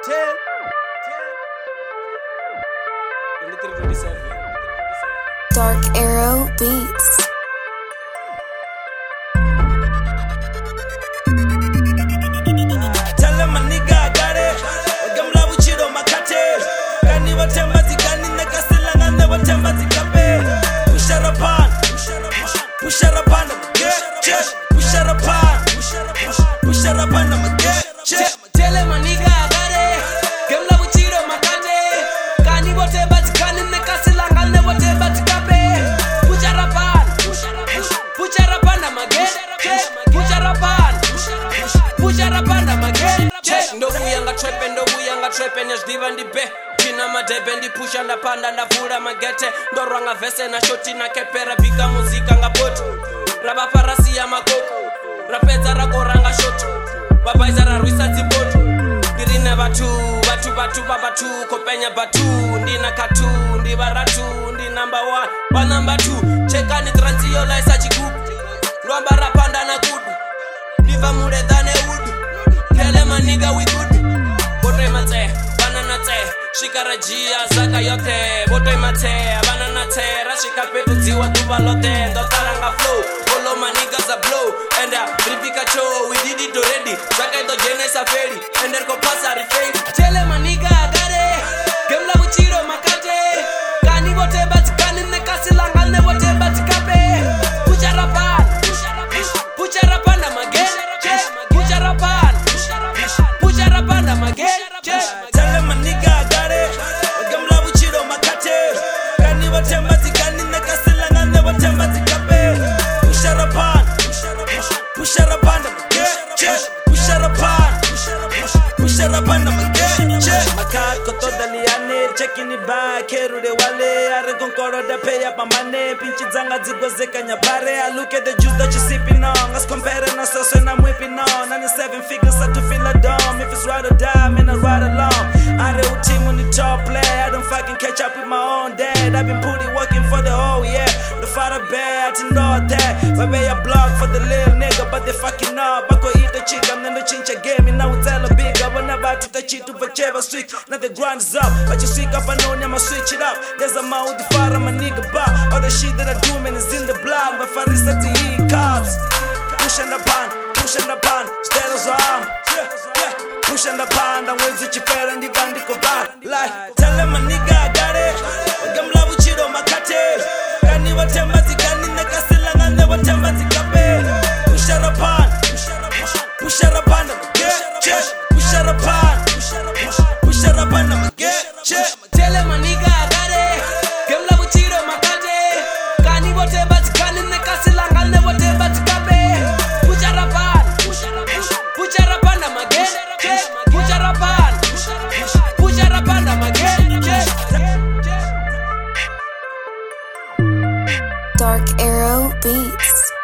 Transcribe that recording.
Dark Arrow Beats. Tell him my nigga I got it. Gamla buchiro makate. Kani watemba zikani nekasilanga ne watemba zikape. Pusharapan, pusharapan, pusharapan, pusharapan, Tell him my nigga I got it. Gamla buchiro makate. Kani watemba zikani nekasilanga ne watemba zikape. Pusharapan, pusharapan amage. Pusharapan, pusharapan amage. Ndobuyanga trepe nezdiva ndibe tina madebe ndipusha ndapanda ndavula magete ndorwanga vese na shoti na kepera bika muzika ngapoti rabaparasi ya makoko rapedza rakoranga shoti babaiza rarwisa dzipoto ndirine vatu kopenya batu ndina katu ndivaratu ndi number 1 pa number 2 chekani transiyo laisa chigubu lwamba rapanda na kudu ndiva muledhane udu tele maniga we good bote mate banana te shikarajia zaka yote bote mate banana te rashika petu ziwa tubalote ndotaranga flow follow my niggas a blow and ripika cho we did it already zaka ndo jene safari and then go pass a refail tele maniga agare gemla buchiro makate kani bote batikani nekasilanga ne bote batikape pucharapan na magere pucharapan magere Tell him my nigga I got it. Gamla buchiro makate. Kani watemba zikani nekasilanga ne watemba zikape. Pusharapan, Makat koto daliane, checking it back, heru de wale, are konkoro da pay up my money, pinchi zanga zigozeka nyabare. I look at the juice that you sipping on, let's compare ourselves when I'm whipping on. 97 figures start to feel a dumb. If it's ride or die, man, I ride along. I do team on the top play, I don't fucking catch up with my own dad. I've been putting working for the whole year. The father bad, I know that. Maybe I blog for the little nigga, but they fucking up. I go eat the chicken, then the chincha game, and now it's hella big. I will never to the cheat to whichever street. Now the grind is up, but you speak up, I know, I'ma switch it up. There's a man with the fire, my nigga bar. All the shit that I do, man, is in the blood. But Faris at the carbs. Pushing the pan, stay as arm. Pushing the pan, and when's it you fair and the bandico bar? Like, tell him my nigga I got it. Gamla buchiro makate. Kani watemba zikani nekasilanga ne watemba zikape. Pusharapan, tell him my nigga I got it. Gamla buchiro makate. Kani watemba zikani nekasilanga ne watemba zikape. Pucharapan amage. Pucharapan amage. Dark Arrow Beats.